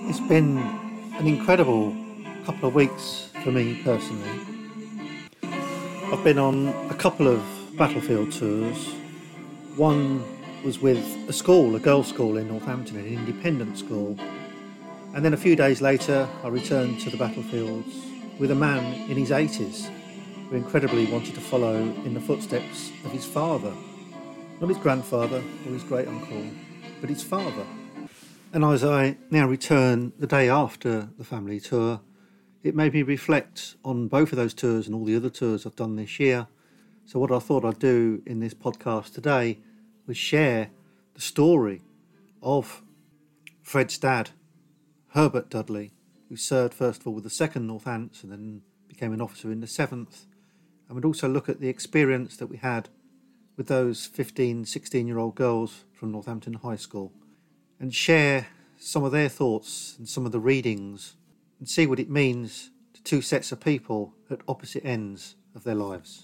It's been an incredible couple of weeks for me personally. I've been on a couple of battlefield tours. One was with a school, a girls' school in Northampton, an independent school. And then a few days later, I returned to the battlefields with a man in his 80s who incredibly wanted to follow in the footsteps of his father. Not his grandfather or his great-uncle, but his father. And as I now return the day after the family tour, it made me reflect on both of those tours and all the other tours I've done this year. So what I thought I'd do in this podcast today was share the story of Fred's dad, Herbert Dudley, who served first of all with the 2nd Northants and then became an officer in the 7th. And we'd also look at the experience that we had with those 15, 16-year-old girls from Northampton High School and share some of their thoughts and some of the readings and see what it means to two sets of people at opposite ends of their lives.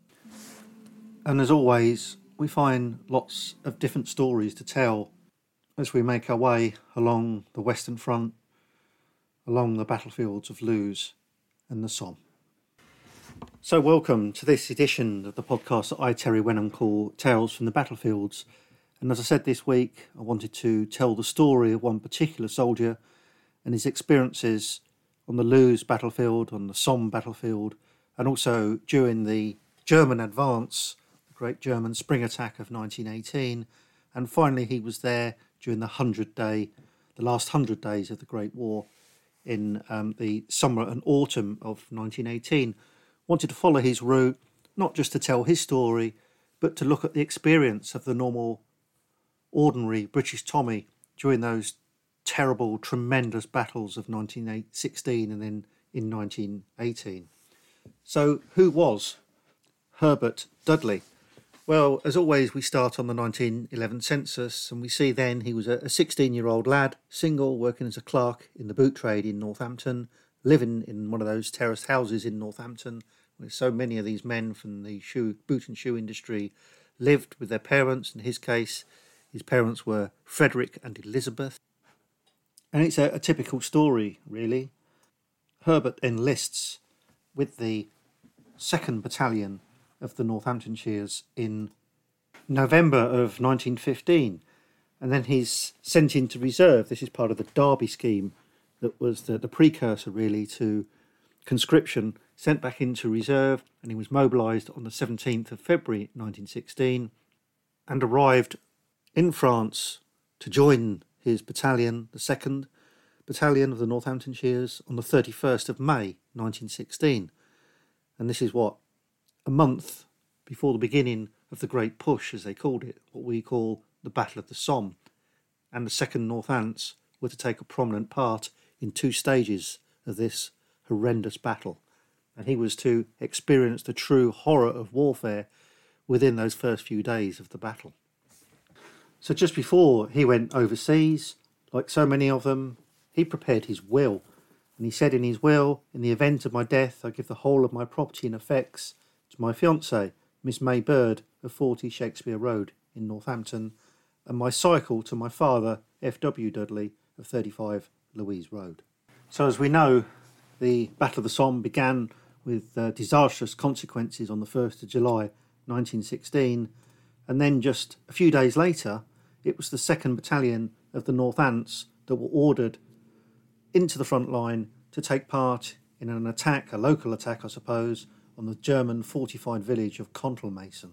And as always, we find lots of different stories to tell as we make our way along the Western Front, along the battlefields of Lewes and the Somme. So welcome to this edition of the podcast that I, Terry Wenham, call Tales from the Battlefields. And as I said this week, I wanted to tell the story of one particular soldier and his experiences on the Lewes battlefield, on the Somme battlefield, and also during the German advance, the great German spring attack of 1918. And finally, he was there during the last 100 days of the Great War in the summer and autumn of 1918. Wanted to follow his route, not just to tell his story, but to look at the experience of the normal, ordinary British Tommy during those terrible, tremendous battles of 1916 and then in 1918. So who was Herbert Dudley? Well, as always, we start on the 1911 census, and we see then he was a 16-year-old lad, single, working as a clerk in the boot trade in Northampton, living in one of those terraced houses in Northampton, where so many of these men from the boot and shoe industry lived with their parents. In his case, his parents were Frederick and Elizabeth. And it's a typical story, really. Herbert enlists with the 2nd Battalion of the Northamptonshires in November of 1915. And then he's sent into reserve. This is part of the Derby scheme that was the precursor, really, to conscription, sent back into reserve, and he was mobilised on the 17th of February 1916 and arrived in France to join his battalion, the 2nd Battalion of the Northamptonshires, on the 31st of May 1916. And this is a month before the beginning of the Great Push, as they called it, what we call the Battle of the Somme. And the 2nd Northants were to take a prominent part in 2 stages of this horrendous battle. And he was to experience the true horror of warfare within those first few days of the battle. So just before he went overseas, like so many of them, he prepared his will. And he said in his will, "In the event of my death, I give the whole of my property and effects to my fiancée, Miss May Bird, of 40 Shakespeare Road in Northampton, and my cycle to my father, F.W. Dudley, of 35 Louise Road." So as we know, the Battle of the Somme began with disastrous consequences on the 1st of July 1916, and then just a few days later, it was the 2nd Battalion of the Northants that were ordered into the front line to take part in an attack, a local attack I suppose, on the German fortified village of Contalmaison.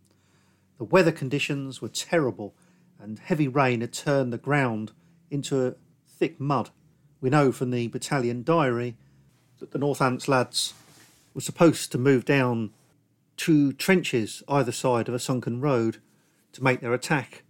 The weather conditions were terrible, and heavy rain had turned the ground into thick mud. We know from the battalion diary that the Northants lads were supposed to move down 2 trenches either side of a sunken road to make their attack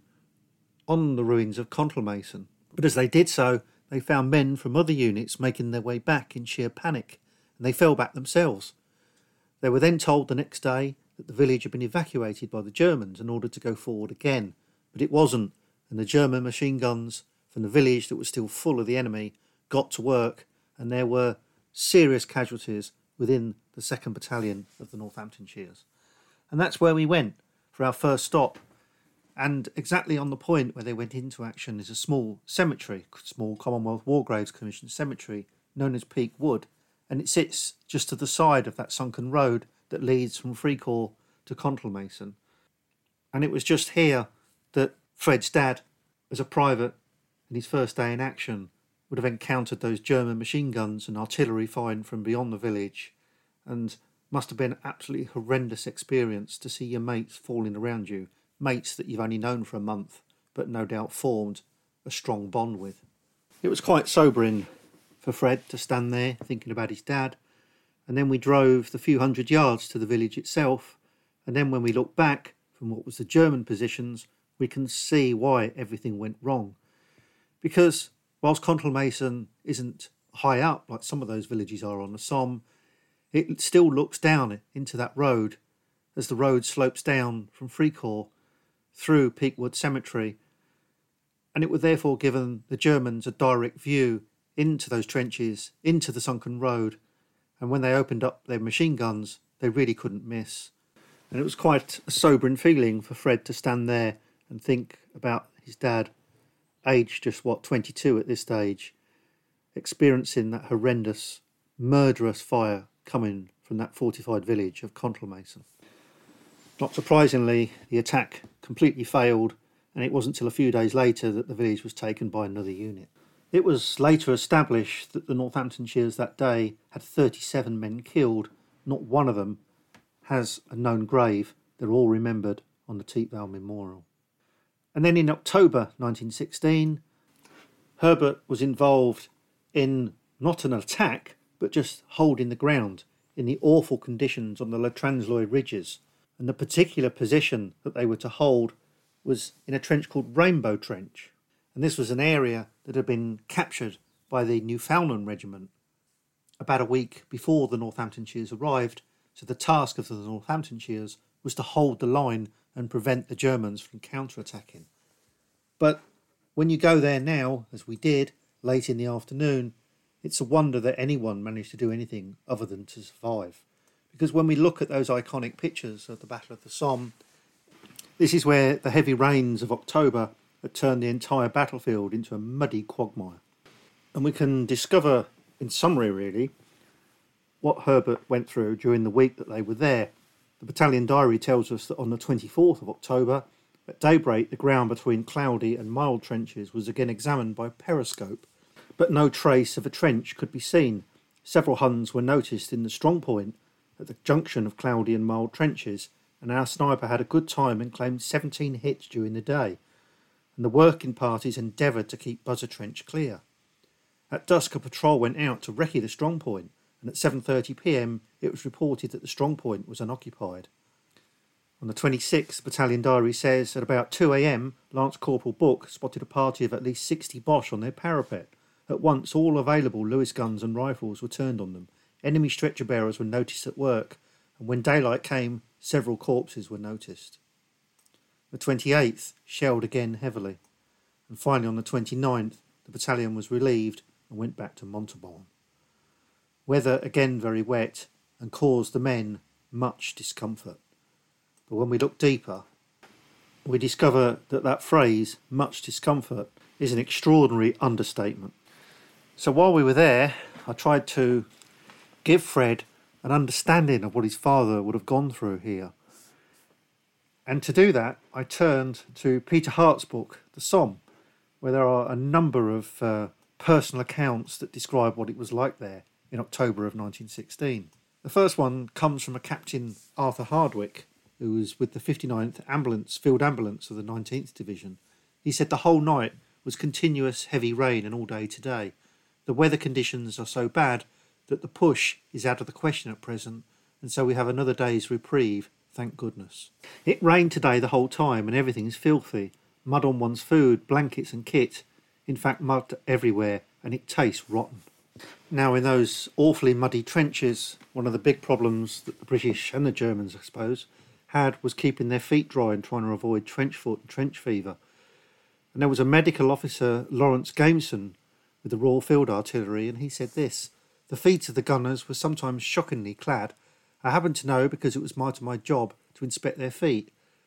on the ruins of Contalmaison. But as they did so, they found men from other units making their way back in sheer panic, and they fell back themselves. They were then told the next day that the village had been evacuated by the Germans in order to go forward again, but it wasn't, and the German machine guns from the village that was still full of the enemy got to work, and there were serious casualties within the 2nd Battalion of the Northamptonshires. And that's where we went for our first stop And exactly on the point where they went into action is a small cemetery, small Commonwealth War Graves Commission cemetery, known as Peak Wood. And it sits just to the side of that sunken road that leads from Fricourt to Contalmaison. And it was just here that Fred's dad, as a private in his first day in action, would have encountered those German machine guns and artillery firing from beyond the village, and must have been an absolutely horrendous experience to see your mates falling around you, mates that you've only known for a month, but no doubt formed a strong bond with. It was quite sobering for Fred to stand there thinking about his dad, and then we drove the few hundred yards to the village itself, and then when we look back from what was the German positions, we can see why everything went wrong. Because whilst Contalmaison isn't high up like some of those villages are on the Somme, it still looks down into that road as the road slopes down from Fricourt through Peakwood Cemetery, and it would therefore given the Germans a direct view into those trenches, into the sunken road, and when they opened up their machine guns, they really couldn't miss. And it was quite a sobering feeling for Fred to stand there and think about his dad, aged just 22 at this stage, experiencing that horrendous, murderous fire coming from that fortified village of Contalmaison. Not surprisingly, the attack completely failed, and it wasn't until a few days later that the village was taken by another unit. It was later established that the Northamptonshires that day had 37 men killed. Not one of them has a known grave. They're all remembered on the Teepvale Memorial. And then in October 1916, Herbert was involved in not an attack, but just holding the ground in the awful conditions on the Le Transloy ridges. And the particular position that they were to hold was in a trench called Rainbow Trench. And this was an area that had been captured by the Newfoundland Regiment about a week before the Northamptonshires arrived. So the task of the Northamptonshires was to hold the line and prevent the Germans from counter-attacking. But when you go there now, as we did, late in the afternoon, it's a wonder that anyone managed to do anything other than to survive. Because when we look at those iconic pictures of the Battle of the Somme, this is where the heavy rains of October had turned the entire battlefield into a muddy quagmire. And we can discover, in summary really, what Herbert went through during the week that they were there. The battalion diary tells us that on the 24th of October, at daybreak, the ground between cloudy and mild trenches was again examined by periscope, but no trace of a trench could be seen. Several Huns were noticed in the strong point at the junction of cloudy and mild trenches, and our sniper had a good time and claimed 17 hits during the day, and the working parties endeavoured to keep Buzzer Trench clear. At dusk, a patrol went out to recce the strong point, and at 7:30 p.m. it was reported that the strong point was unoccupied. On the 26th, the battalion diary says, at about 2 a.m, Lance Corporal Book spotted a party of at least 60 Boche on their parapet. At once, all available Lewis guns and rifles were turned on them. Enemy stretcher bearers were noticed at work, and when daylight came, several corpses were noticed. The 28th shelled again heavily, and finally on the 29th, the battalion was relieved and went back to Montauban. Weather again very wet and caused the men much discomfort. But when we look deeper, we discover that phrase, much discomfort, is an extraordinary understatement. So while we were there, I tried to give Fred an understanding of what his father would have gone through here. And to do that, I turned to Peter Hart's book, The Somme, where there are a number of personal accounts that describe what it was like there in October of 1916. The first one comes from a Captain Arthur Hardwick, who was with the 59th Ambulance, Field Ambulance of the 19th Division. He said the whole night was continuous heavy rain and all day today. The weather conditions are so bad that the push is out of the question at present, and so we have another day's reprieve, thank goodness. It rained today the whole time and everything is filthy. Mud on one's food, blankets and kit. In fact, mud everywhere, and it tastes rotten. Now, in those awfully muddy trenches, one of the big problems that the British and the Germans, I suppose, had was keeping their feet dry and trying to avoid trench foot and trench fever. And there was a medical officer, Lawrence Gameson, with the Royal Field Artillery, and he said this: the feet of the gunners were sometimes shockingly clad. I happened to know because it was part of my job to inspect their feet.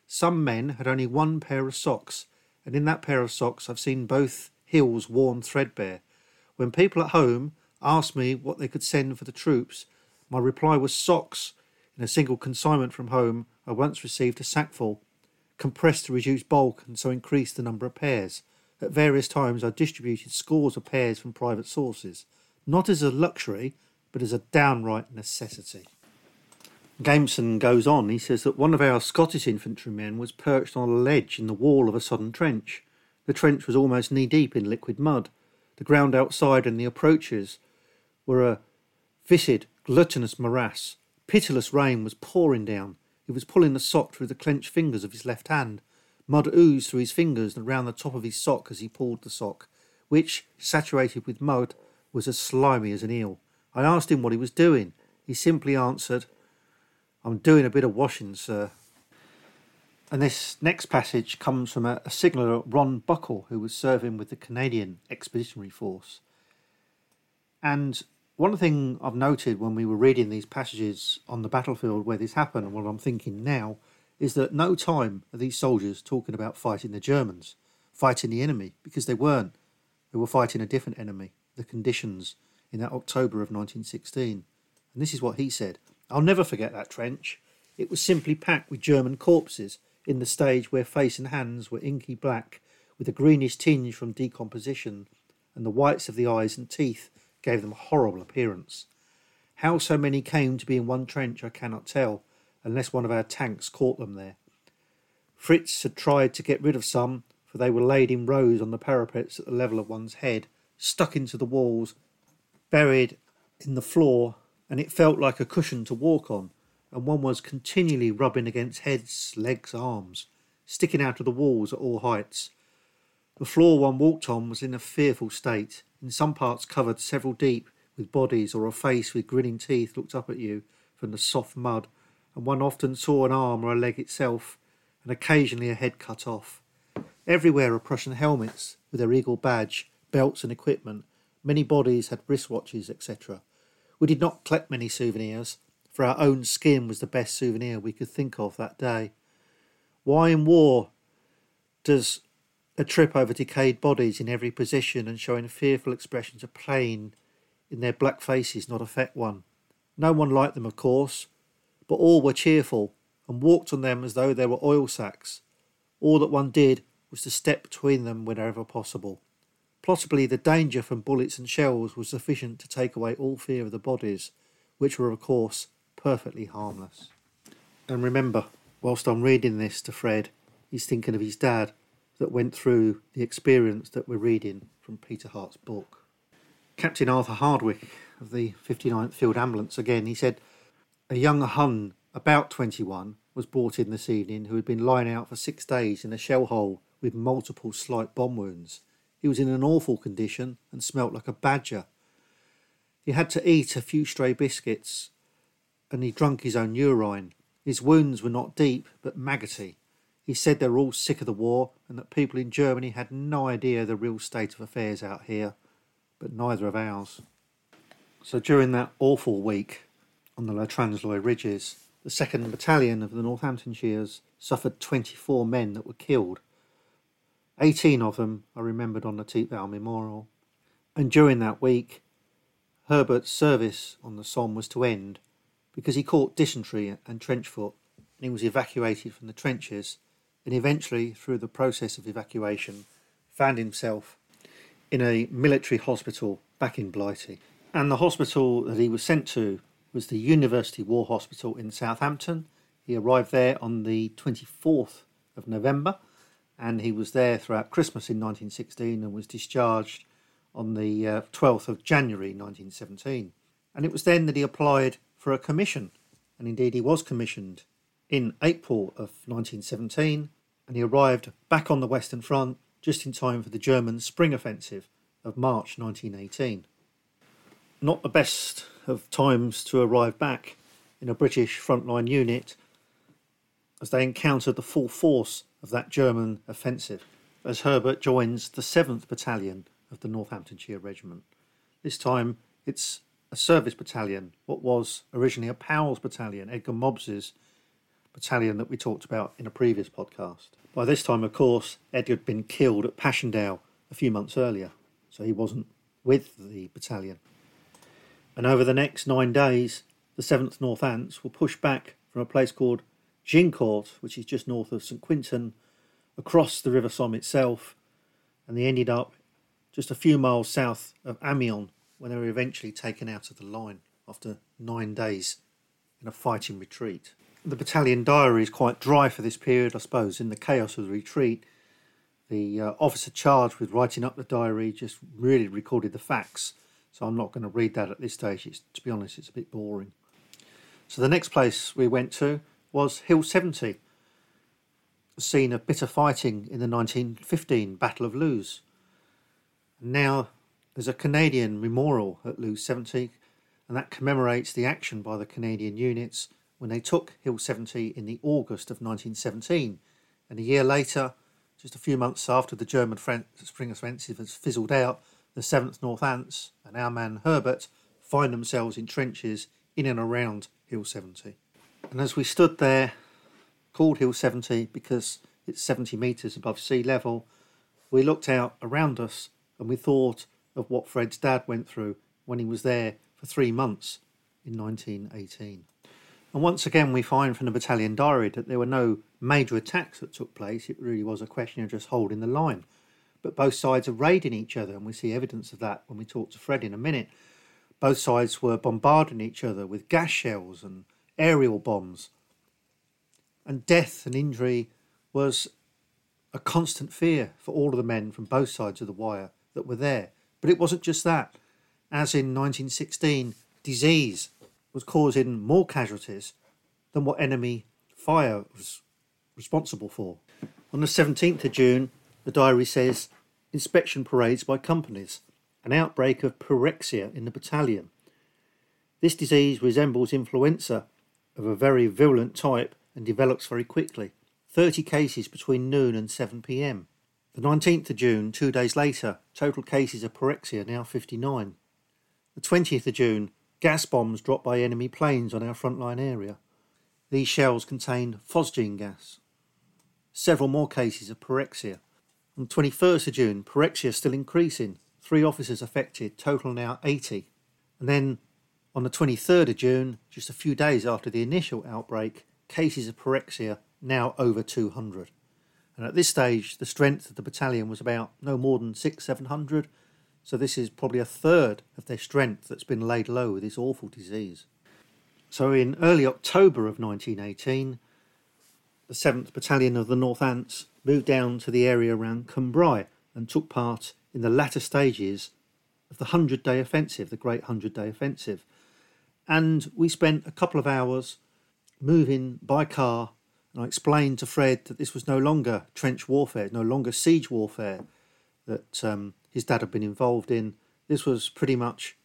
Some men had only one pair of socks, and in that pair of socks I've seen both heels worn threadbare. When people at home asked me what they could send for the troops, my reply was socks. In a single consignment from home, I once received a sackful, compressed to reduce bulk and so increase the number of pairs. At various times I distributed scores of pairs from private sources, not as a luxury, but as a downright necessity. Gameson goes on. He says that one of our Scottish infantrymen was perched on a ledge in the wall of a sodden trench. The trench was almost knee-deep in liquid mud. The ground outside and the approaches were a viscid, gluttonous morass. Pitiless rain was pouring down. He was pulling the sock through the clenched fingers of his left hand. Mud oozed through his fingers and round the top of his sock as he pulled the sock, which, saturated with mud, was as slimy as an eel. I asked him what he was doing. He simply answered, "I'm doing a bit of washing, sir." And this next passage comes from a signaller, Ron Buckle, who was serving with the Canadian Expeditionary Force. And one thing I've noted when we were reading these passages on the battlefield where this happened, and what I'm thinking now, is that at no time are these soldiers talking about fighting the Germans, fighting the enemy, because they weren't. They were fighting a different enemy, the conditions, in that October of 1916. And this is what he said: "I'll never forget that trench. It was simply packed with German corpses in the stage where face and hands were inky black, with a greenish tinge from decomposition, and the whites of the eyes and teeth gave them a horrible appearance. How so many came to be in one trench I cannot tell, unless one of our tanks caught them there. Fritz had tried to get rid of some, for they were laid in rows on the parapets at the level of one's head, stuck into the walls, buried in the floor, and it felt like a cushion to walk on, and one was continually rubbing against heads, legs, arms, sticking out of the walls at all heights. The floor one walked on was in a fearful state, in some parts covered several deep with bodies, or a face with grinning teeth looked up at you from the soft mud, and one often saw an arm or a leg itself, and occasionally a head cut off. Everywhere are Prussian helmets with their eagle badge, belts and equipment. Many bodies had wristwatches, etc. We did not collect many souvenirs, for our own skin was the best souvenir we could think of that day. Why in war does a trip over decayed bodies in every position and showing fearful expressions of pain in their black faces not affect one? No one liked them, of course, but all were cheerful and walked on them as though they were oil sacks. All that one did was to step between them whenever possible. Possibly the danger from bullets and shells was sufficient to take away all fear of the bodies, which were, of course, perfectly harmless." And remember, whilst I'm reading this to Fred, he's thinking of his dad that went through the experience that we're reading from Peter Hart's book. Captain Arthur Hardwick of the 59th Field Ambulance, again, he said, "A young Hun, about 21, was brought in this evening who had been lying out for 6 days in a shell hole with multiple slight bomb wounds. He was in an awful condition and smelt like a badger. He had to eat a few stray biscuits and he drunk his own urine. His wounds were not deep but maggoty. He said they were all sick of the war and that people in Germany had no idea the real state of affairs out here, but neither of ours." So during that awful week on the La Transloy Ridges, the 2nd Battalion of the Northamptonshires suffered 24 men that were killed. 18 of them are remembered on the Thiepval Memorial. And during that week, Herbert's service on the Somme was to end because he caught dysentery and trench foot, and he was evacuated from the trenches, and eventually, through the process of evacuation, found himself in a military hospital back in Blighty. And the hospital that he was sent to was the University War Hospital in Southampton. He arrived there on the 24th of November, and he was there throughout Christmas in 1916 and was discharged on the 12th of January 1917. And it was then that he applied for a commission, and indeed he was commissioned in April of 1917, and he arrived back on the Western Front just in time for the German spring offensive of March 1918. Not the best of times to arrive back in a British frontline unit, as they encountered the full force of that German offensive, as Herbert joins the 7th Battalion of the Northamptonshire Regiment. This time it's a service battalion, what was originally a Powell's battalion, Edgar Mobbs's battalion that we talked about in a previous podcast. By this time, of course, Ed had been killed at Passchendaele a few months earlier, so he wasn't with the battalion. And over the next 9 days, the 7th North Ants were pushed back from a place called Gincourt, which is just north of St Quintin, across the River Somme itself, and they ended up just a few miles south of Amiens when they were eventually taken out of the line after 9 days in a fighting retreat. The battalion diary is quite dry for this period, I suppose. In the chaos of the retreat, the officer charged with writing up the diary just really recorded the facts, so I'm not going to read that at this stage. To be honest, it's a bit boring. So the next place we went to was Hill 70, a scene of bitter fighting in the 1915 Battle of Loos. Now there's a Canadian memorial at Loos 70, and that commemorates the action by the Canadian units when they took Hill 70 in the August of 1917. And a year later, just a few months after the German spring offensive has fizzled out, the 7th North Ants and our man Herbert find themselves in trenches in and around Hill 70. And as we stood there, called Hill 70 because it's 70 metres above sea level, we looked out around us and we thought of what Fred's dad went through when he was there for 3 months in 1918. And once again we find from the battalion diary that there were no major attacks that took place. It really was a question of just holding the line. But both sides are raiding each other, and we see evidence of that when we talk to Fred in a minute. Both sides were bombarding each other with gas shells and aerial bombs. And death and injury was a constant fear for all of the men from both sides of the wire that were there. But it wasn't just that. As in 1916, disease was causing more casualties than what enemy fire was responsible for. On the 17th of June, the diary says, inspection parades by companies, an outbreak of pyrexia in the battalion. This disease resembles influenza of a very virulent type and develops very quickly. 30 cases between noon and 7 p.m. The 19th of June, 2 days later, total cases of pyrexia now 59. The 20th of June, gas bombs dropped by enemy planes on our frontline area. These shells contained phosgene gas. Several more cases of pyrexia. On the 21st of June, pyrexia still increasing. 3 officers affected, total now 80. And then on the 23rd of June, just a few days after the initial outbreak, cases of pyrexia now over 200. And at this stage, the strength of the battalion was about no more than 600-700. So this is probably a third of their strength that's been laid low with this awful disease. So in early October of 1918, the 7th Battalion of the North Ants moved down to the area around Cambrai and took part in the latter stages of the 100-day offensive, the Great 100-Day Offensive. And we spent a couple of hours moving by car, and I explained to Fred that this was no longer trench warfare, no longer siege warfare that his dad had been involved in. This was pretty much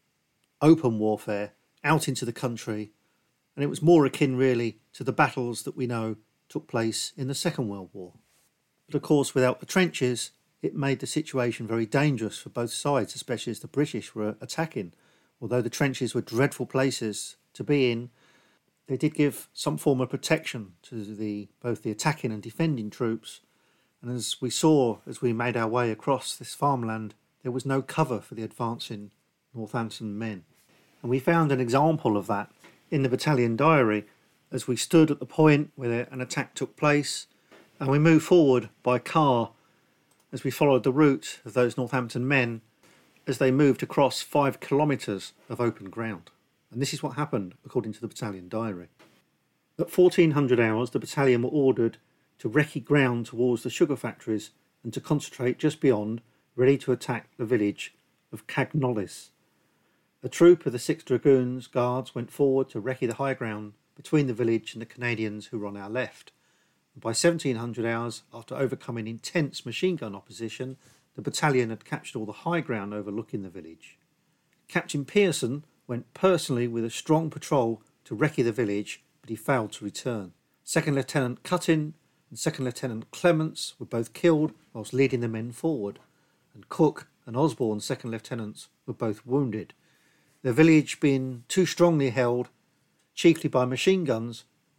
open warfare out into the country, and it was more akin really to the battles that we know took place in the Second World War. But of course, without the trenches, it made the situation very dangerous for both sides, especially as the British were attacking. Although the trenches were dreadful places to be in, they did give some form of protection to both the attacking and defending troops. And as we saw as we made our way across this farmland, there was no cover for the advancing Northampton men. And we found an example of that in the battalion diary as we stood at the point where an attack took place, and we moved forward by car as we followed the route of those Northampton men as they moved across 5 kilometres of open ground. And this is what happened according to the battalion diary. At 1400 hours, the battalion were ordered to recce ground towards the sugar factories and to concentrate just beyond, ready to attack the village of Cagnolis. A troop of the 6th Dragoons Guards went forward to recce the high ground between the village and the Canadians who were on our left. And by 1700 hours, after overcoming intense machine gun opposition, the battalion had captured all the high ground overlooking the village. Captain Pearson went personally with a strong patrol to recce the village, but he failed to return. Second Lieutenant Cuttin and Second Lieutenant Clements were both killed whilst leading the men forward, and Cook and Osborne, Second Lieutenants, were both wounded. The village being too strongly held, chiefly by machine guns,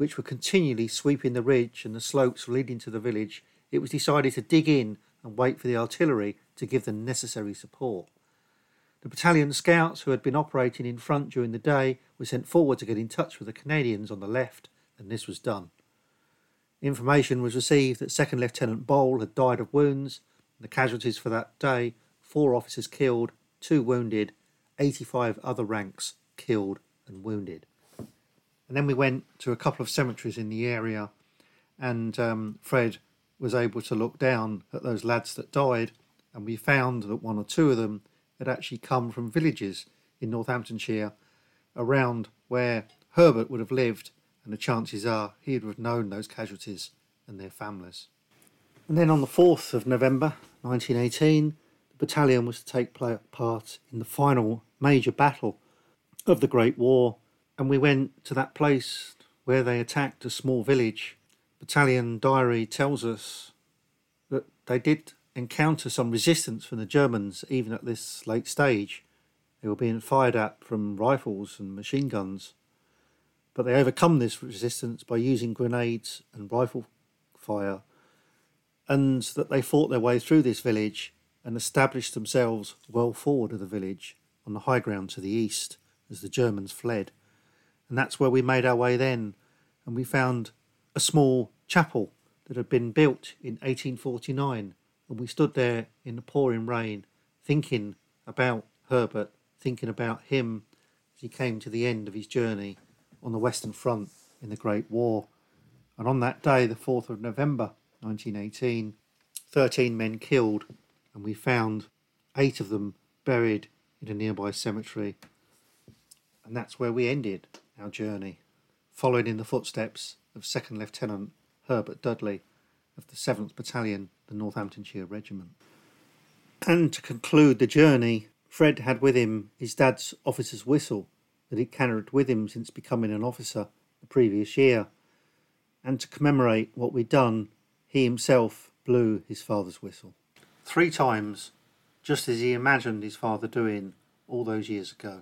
which were continually sweeping the ridge and the slopes leading to the village, it was decided to dig in and wait for the artillery to give the necessary support. The battalion scouts who had been operating in front during the day were sent forward to get in touch with the Canadians on the left, and this was done. Information was received that 2nd Lieutenant Bowl had died of wounds. The casualties for that day: 4 officers killed, 2 wounded, 85 other ranks killed and wounded. And then we went to a couple of cemeteries in the area, and Fred was able to look down at those lads that died, and we found that 1 or 2 of them had actually come from villages in Northamptonshire around where Herbert would have lived, and the chances are he would have known those casualties and their families. And then on the 4th of November 1918, the battalion was to take part in the final major battle of the Great War, and we went to that place where they attacked a small village. Battalion diary tells us that they did encounter some resistance from the Germans even at this late stage. They were being fired at from rifles and machine guns, but they overcome this resistance by using grenades and rifle fire, and that they fought their way through this village and established themselves well forward of the village on the high ground to the east as the Germans fled. And that's where we made our way then, and we found a small chapel that had been built in 1849, and we stood there in the pouring rain thinking about Herbert, thinking about him as he came to the end of his journey on the Western Front in the Great War. And on that day, the 4th of November 1918, 13 men killed, and we found 8 of them buried in a nearby cemetery. And that's where we ended our journey, following in the footsteps of 2nd Lieutenant Herbert Dudley of the 7th Battalion, the Northamptonshire Regiment. And to conclude the journey, Fred had with him his dad's officer's whistle that he'd carried with him since becoming an officer the previous year. And to commemorate what we'd done, he himself blew his father's whistle 3 times, just as he imagined his father doing all those years ago.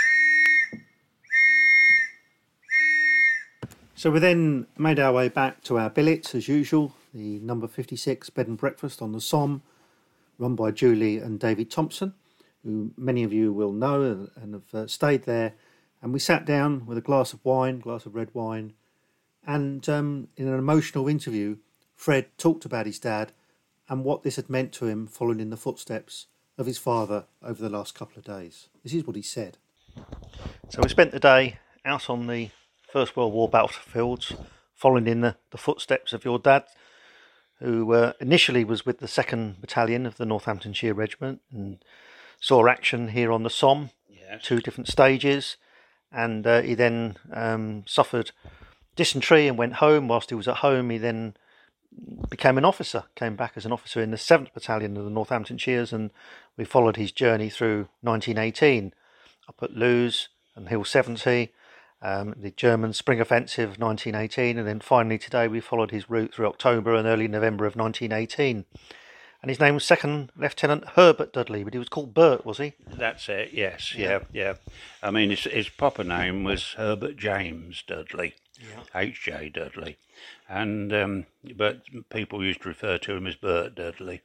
So we then made our way back to our billets as usual, the number 56 bed and breakfast on the Somme, run by Julie and David Thompson, who many of you will know and have stayed there. And we sat down with a glass of red wine, and in an emotional interview, Fred talked about his dad and what this had meant to him following in the footsteps of his father over the last couple of days. This is what he said. So we spent the day out on the First World War battlefields, following in the footsteps of your dad, who initially was with the 2nd Battalion of the Northamptonshire Regiment and saw action here on the Somme, yes. 2 different stages, and he then suffered dysentery and went home. Whilst he was at home, he then became an officer, came back as an officer in the 7th Battalion of the Northamptonshires, and we followed his journey through 1918, up at Loos and Hill 70, the German Spring Offensive of 1918, and then finally today we followed his route through October and early November of 1918. And his name was 2nd Lieutenant Herbert Dudley, but he was called Bert, was he? That's it, yes, yeah. I mean, his proper name was Herbert James Dudley, H.J. Dudley. And but people used to refer to him as Bert Dudley.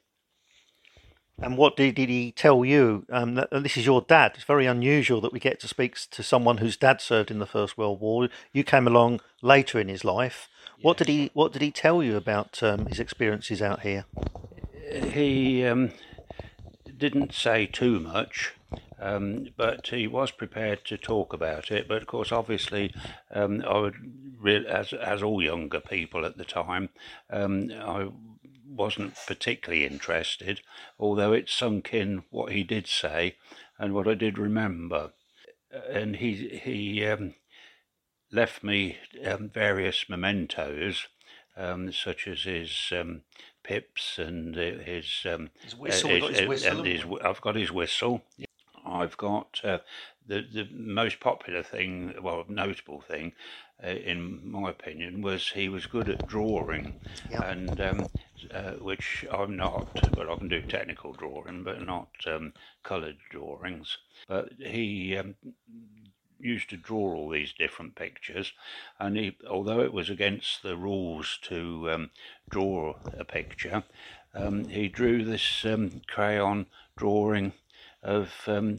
And what did he tell you? This is your dad. It's very unusual that we get to speak to someone whose dad served in the First World War. You came along later in his life. What did he tell you about his experiences out here? He didn't say too much, but he was prepared to talk about it. But of course, obviously, I would, as all younger people at the time, I wasn't particularly interested, although it sunk in what he did say and what I did remember. And he left me various mementos, such as his pips and his whistle. I've got his whistle. I've got the most popular thing, well, notable thing, in my opinion, was he was good at drawing, and which I'm not, but I can do technical drawing, but not coloured drawings. But he used to draw all these different pictures, and although it was against the rules to draw a picture, he drew this crayon drawing of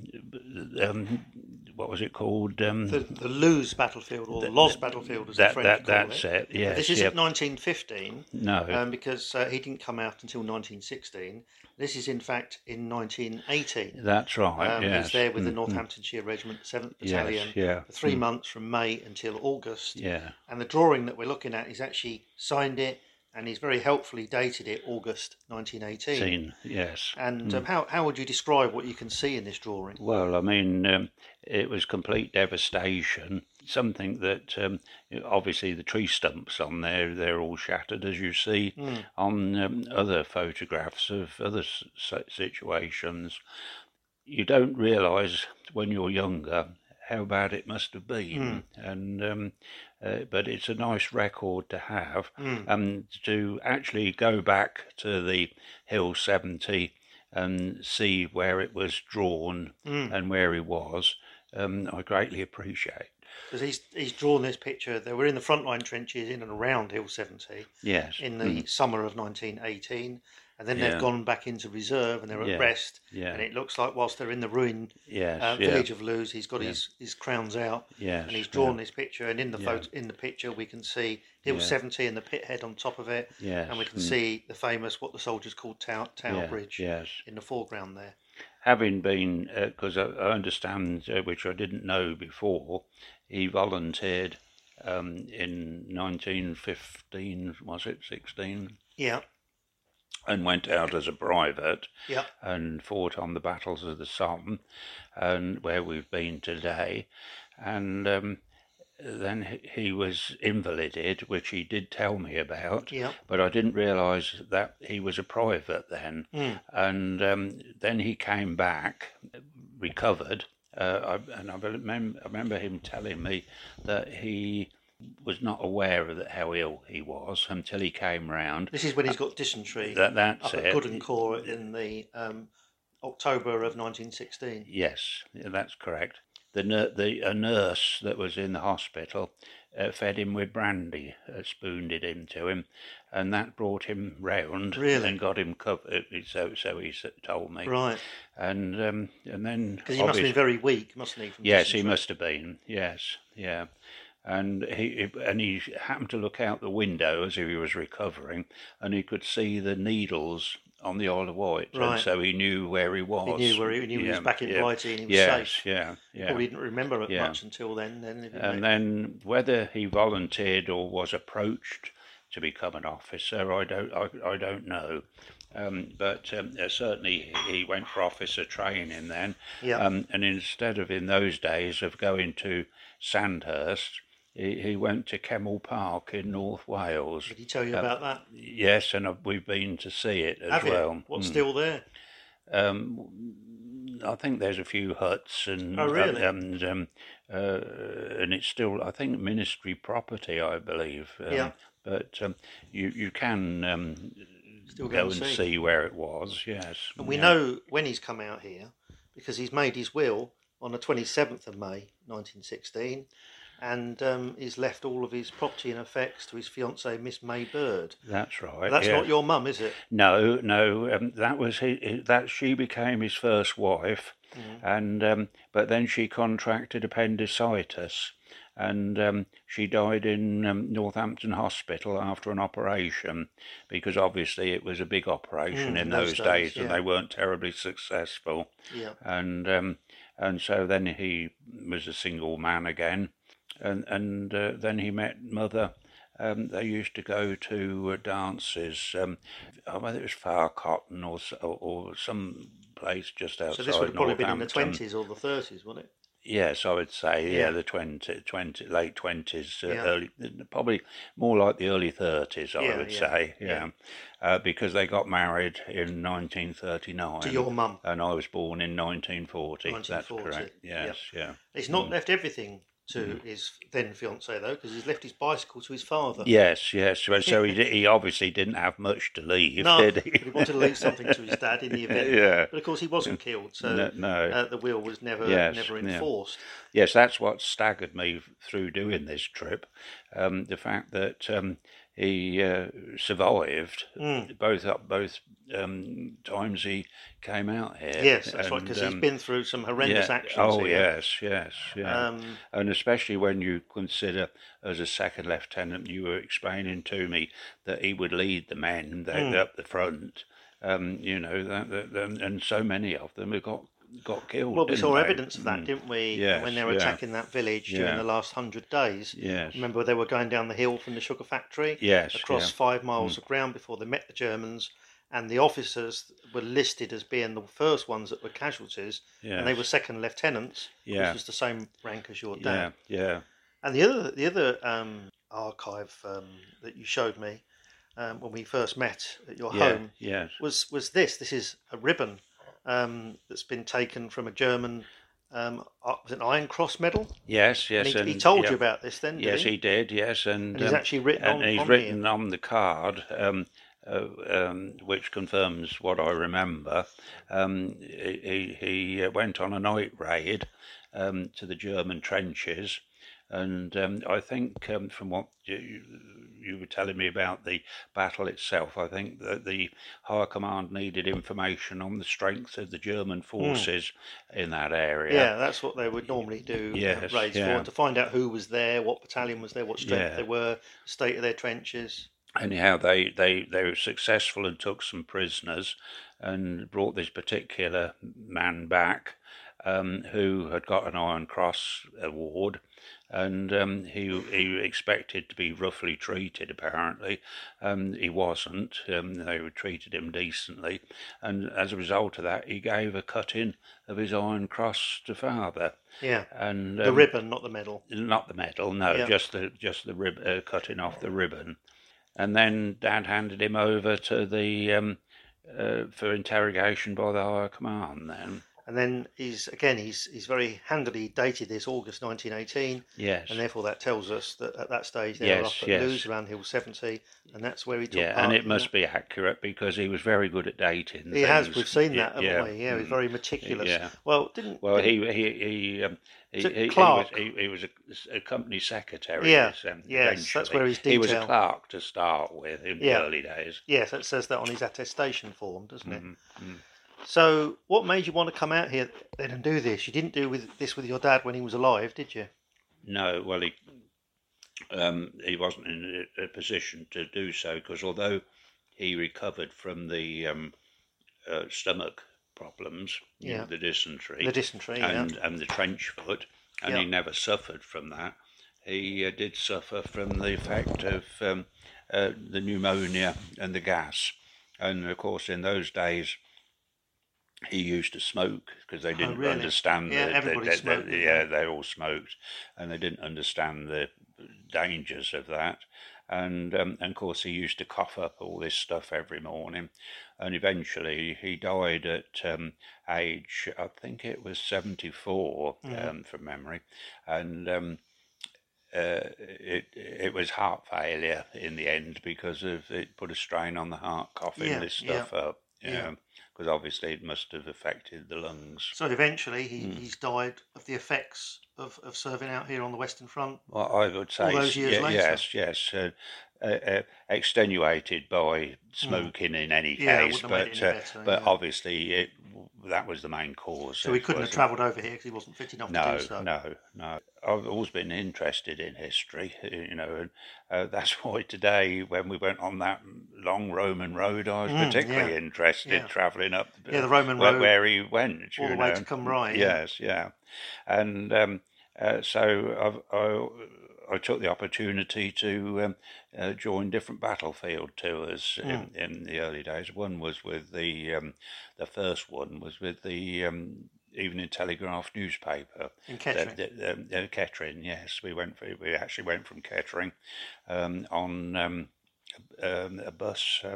what was it called? The Luz battlefield, or the Loz battlefield, as the French call it. That's it. Yes. But this isn't 1915. No. Because he didn't come out until 1916. This is in fact in 1918. That's right. He Yes. was there with the Northamptonshire Regiment, 7th Battalion, for 3 months from May until August. Yeah. And the drawing that we're looking at, he's actually signed it, and he's very helpfully dated it August 1918. Yes. And how would you describe what you can see in this drawing? Well, I mean, it was complete devastation. Something that obviously the tree stumps on there, they're all shattered, as you see on other photographs of other situations. You don't realise when you're younger how bad it must have been, and but it's a nice record to have, and to actually go back to the Hill 70 and see where it was drawn and where he was, I greatly appreciate. Because he's drawn this picture. They were in the frontline trenches in and around Hill 70 in the summer of 1918. And then they've gone back into reserve and they're at rest. Yeah. And it looks like whilst they're in the ruined village of Luz, he's got his crowns out. And he's drawn this picture. And in the photo, in the picture, we can see Hill 70 and the pit head on top of it. And we can see the famous, what the soldiers called Tower Bridge in the foreground there. Having been, because I understand, which I didn't know before, he volunteered in 1915, was it 16? Yeah. And went out as a private and fought on the battles of the Somme, and where we've been today. And then he was invalided, which he did tell me about, but I didn't realise that he was a private then. And then he came back, recovered, and I remember him telling me that he was not aware of how ill he was until he came round. This is when he's got dysentery that's up at Coudencourt in the October of 1916. Yes, that's correct. A nurse that was in the hospital fed him with brandy, spooned it into him, and that brought him round and got him covered. So he told me. Right. And then because he must have been very weak, mustn't he? From yes, he must have been. Yes, yeah. And he happened to look out the window as he was recovering, and he could see the needles on the Isle of Wight, and so he knew where he was. He knew he was back in Blighty and he was safe. Yeah. Probably didn't remember it much until then. Then whether he volunteered or was approached to become an officer, I don't know. But certainly he went for officer training then. And instead of in those days of going to Sandhurst, he went to Kemmel Park in North Wales. Did he tell you about that? Yes, and we've been to see it as well. What's still there? I think there's a few huts and and it's still, I think, ministry property, I believe. But you can still go and see where it was. Yes, and we know when he's come out here because he's made his will on the 27th of May 1916. And he's left all of his property and effects to his fiancée, Miss May Bird. That's right. But that's not your mum, is it? No. That was that she became his first wife, and but then she contracted appendicitis, and she died in Northampton Hospital after an operation, because obviously it was a big operation in those days, and they weren't terribly successful. And so then he was a single man again. And then he met Mother. They used to go to dances, whether it was Far Cotton or some place just outside. So this would have probably been in the 20s or the 30s, wouldn't it? Yes, I would say, the late 20s, early, probably more like the early 30s, I would say, because they got married in 1939. To your mum? And I was born in 1940. That's correct, yes. He's not left everything to his then fiancée, though, because he's left his bicycle to his father. Yes, yes. So he obviously didn't have much to leave, No, did he? but he wanted to leave something to his dad in the event. Yeah. But of course, he wasn't killed, so No. the will was never Yes, enforced. Yes, that's what staggered me through doing this trip. The fact that he survived both times he came out here. Yes, that's right, because he's been through some horrendous actions. Oh, here. yes. And especially when you consider, as a second lieutenant, you were explaining to me that he would lead the men up the front. And so many of them have got killed. Well, we saw evidence of that, didn't we? Yes, when they were attacking that village during the last 100 days. Yes. Remember, they were going down the hill from the sugar factory. Yes. Across 5 miles of ground before they met the Germans, and the officers were listed as being the first ones that were casualties, and they were second lieutenants, which was the same rank as your dad. Yeah. And the other archive that you showed me when we first met at your home was this. This is a ribbon that's been taken from a German was it an Iron Cross medal? Yes. And he told you about this then, did he did, yes. And he's actually written written on the card, which confirms what I remember. He went on a night raid to the German trenches, and I think from what you were telling me about the battle itself, I think that the High Command needed information on the strength of the German forces in that area. Yeah, that's what they would normally do raids for, to find out who was there, what battalion was there, what strength they were, state of their trenches. Anyhow, they were successful and took some prisoners and brought this particular man back who had got an Iron Cross award, and he expected to be roughly treated, apparently. He wasn't. They treated him decently, and as a result of that, he gave a cut-in of his Iron Cross to father. Yeah, and the ribbon, not the medal. Not the medal, no, just the cutting off the ribbon. And then Dad handed him over to the for interrogation by the Higher Command then. And then he's very handily dated this August 1918. Yes. And therefore that tells us that at that stage they were up at Lewes around Hill 70, and that's where he took part. And it must be accurate because he was very good at dating. He has. We've seen that, haven't we? Yeah, he's very meticulous. Yeah. Well, he was a company secretary. Yes, that's where he's detailed. He was a clerk to start with in the early days. Yes, it says that on his attestation form, doesn't it? So, what made you want to come out here then and do this? You didn't do this with your dad when he was alive, did you? No, well, he wasn't in a position to do so, because although he recovered from the stomach problems, the dysentery, and the trench foot, and he never suffered from that, he did suffer from the effect of the pneumonia and the gas. And of course, in those days, he used to smoke because they didn't understand. Everybody smoked. They all smoked, and they didn't understand the dangers of that. And of course, he used to cough up all this stuff every morning, and eventually he died at age, I think it was 74 from memory, and it was heart failure in the end because of it put a strain on the heart, coughing this stuff up. Because obviously it must have affected the lungs. So eventually he's died of the effects of serving out here on the Western Front. Well, I would say all those years later. Yes. Extenuated by smoking in any case, but obviously that was the main cause. So he couldn't have travelled over here because he wasn't fit enough to do so. No. I've always been interested in history, and that's why today, when we went on that long Roman road, I was particularly interested travelling up the Roman road where he went. All the way to Cymru. Yes, and so I took the opportunity to join different battlefield tours in the early days. One was with the first one was with the Evening Telegraph newspaper in Kettering. Kettering, yes, we actually went from Kettering on a bus. The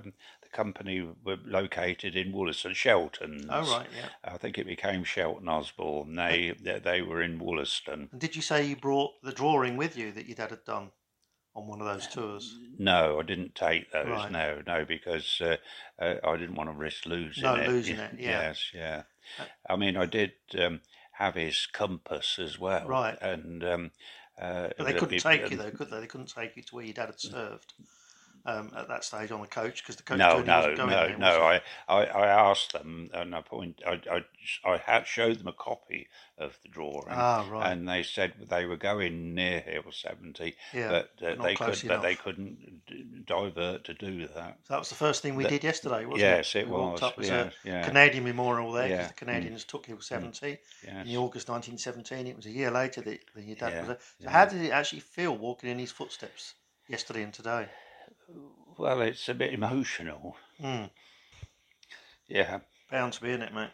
company were located in Wollaston, Shelton's. Oh, right, yeah. I think it became Shelton Osborne. They were in Wollaston. And did you say you brought the drawing with you that your dad had done on one of those tours? No, I didn't take those. Right. No, because I didn't want to risk losing it. Losing it, yeah. Yes, yeah. I mean, I did have his compass as well. Right. And but they couldn't take you though, could they? They couldn't take you to where your dad had served at that stage on the coach, because the coach wasn't going there, was he? I asked them, and I had showed them a copy of the drawing, right. and they said they were going near Hill 70, yeah, but they couldn't divert to do that. So that was the first thing we did yesterday, wasn't it? Yes, it we was. Walked up as a Canadian memorial there, because the Canadians took Hill 70 yes. in August 1917. It was a year later that your dad was there. So yeah. how did it actually feel walking in his footsteps yesterday and today? Well, it's a bit emotional. Mm. Yeah. Bound to be, isn't it, mate?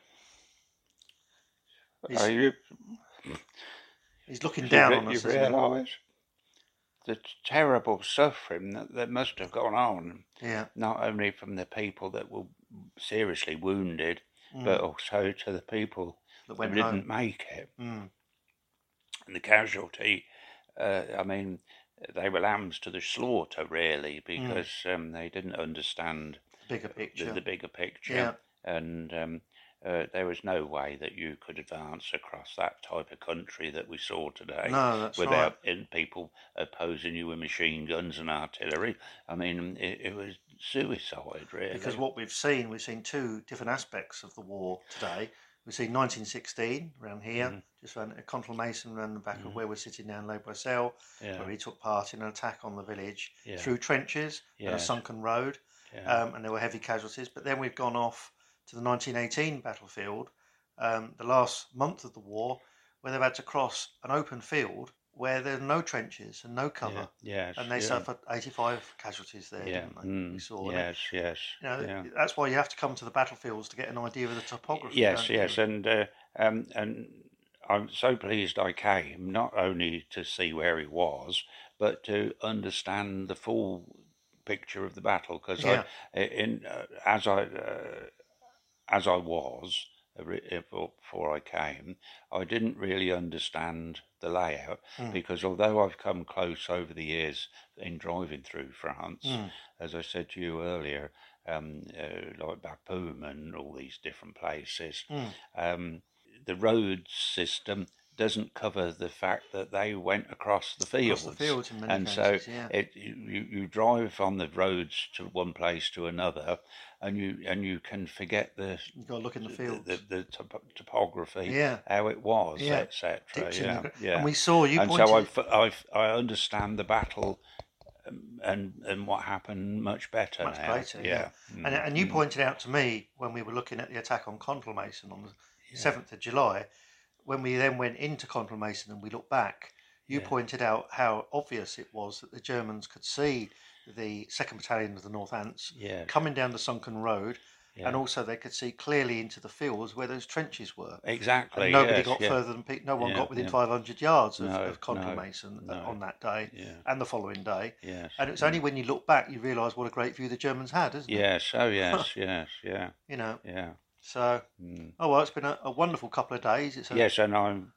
He's looking down on us. You realise the terrible suffering that must have gone on. Yeah. Not only from the people that were seriously wounded, but also to the people that didn't make it. Mm. And the casualty, I mean, they were lambs to the slaughter, really, because they didn't understand the bigger picture. The bigger picture. Yeah. And there was no way that you could advance across that type of country that we saw today without people opposing you with machine guns and artillery. I mean, it was suicide, really. Because what we've seen two different aspects of the war today. We've seen 1916 around here, just around Contal Mason, around the back of where we're sitting now in Le Boissel, where he took part in an attack on the village through trenches and a sunken road, and there were heavy casualties. But then we've gone off to the 1918 battlefield, the last month of the war, where they've had to cross an open field where there are no trenches and no cover. And they suffered 85 casualties there, didn't they? We saw yes. You know, that's why you have to come to the battlefields to get an idea of the topography. Yes, and I'm so pleased I came, not only to see where he was, but to understand the full picture of the battle, because as I was before I came, I didn't really understand the layout, because although I've come close over the years in driving through France, as I said to you earlier, like Bapaume and all these different places, the road system doesn't cover the fact that they went across the fields. In many and cases, so you drive on the roads to one place to another, and you can forget you've got to look in the fields, the topography, how it was, etc. And we saw you. And pointed... so I understand the battle and what happened much better. Much now. greater, And you pointed out to me when we were looking at the attack on Contal Mason on the 7th of July. When we then went into Contal Mason and we looked back, you pointed out how obvious it was that the Germans could see the 2nd Battalion of the North Ants coming down the sunken road, and also they could see clearly into the fields where those trenches were. Exactly. And nobody got further than no one got within 500 yards of Contal Mason on that day and the following day. Yes. And it's only when you look back you realise what a great view the Germans had, isn't it? Yes. Oh yes. Yes. Yeah. You know. Yeah. So, it's been a wonderful couple of days. Yes, and I'm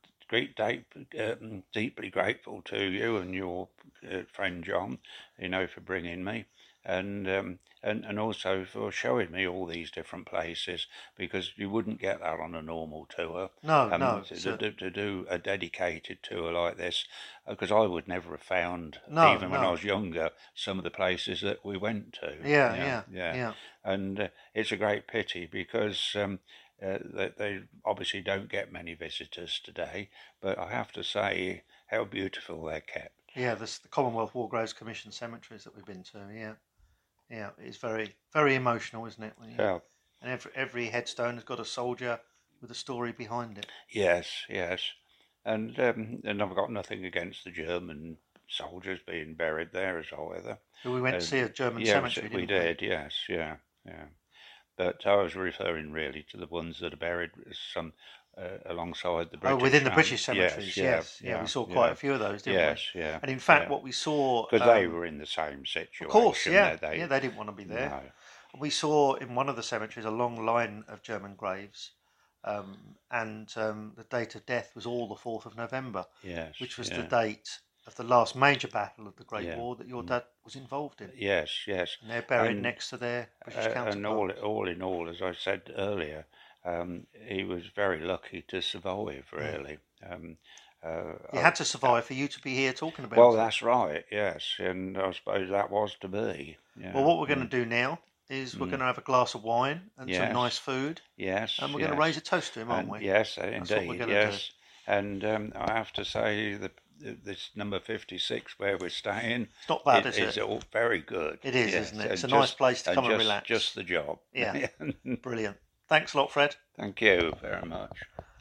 deeply grateful to you and your friend John, for bringing me, and also for showing me all these different places, because you wouldn't get that on a normal tour. No. To do a dedicated tour like this, because I would never have found, even when I was younger, some of the places that we went to. Yeah. And it's a great pity, because they obviously don't get many visitors today, but I have to say how beautiful they're kept. Yeah, the Commonwealth War Graves Commission cemeteries that we've been to, it's very, very emotional, isn't it? And every headstone has got a soldier with a story behind it. Yes, and I've got nothing against the German soldiers being buried there as either. So we went to see a German cemetery, didn't we? We did, yes, yeah. But I was referring really to the ones that are buried alongside the British. Within the British cemeteries, yes. We saw quite a few of those, didn't we? Yes, yeah. And in fact, what we saw... Because they were in the same situation. Of course, they didn't want to be there. We saw in one of the cemeteries a long line of German graves, and the date of death was all the 4th of November, which was the date of the last major battle of the Great War that your dad was involved in. Yes. And they're buried next to their British counterparts. And all in all, as I said earlier, he was very lucky to survive, really. He had to survive for you to be here talking about it. Well, that's right, yes, and I suppose that was to be. Yeah. Well, what we're going to do now is we're going to have a glass of wine and some nice food. Yes. And we're going to raise a toast to him, aren't we? Yes, That's indeed, what we're going to do. And I have to say that this number 56 where we're staying, it's not bad, is it? It's all very good. It is, isn't it? It's a nice place to come and relax. Just the job. Yeah, brilliant. Thanks a lot, Fred. Thank you very much.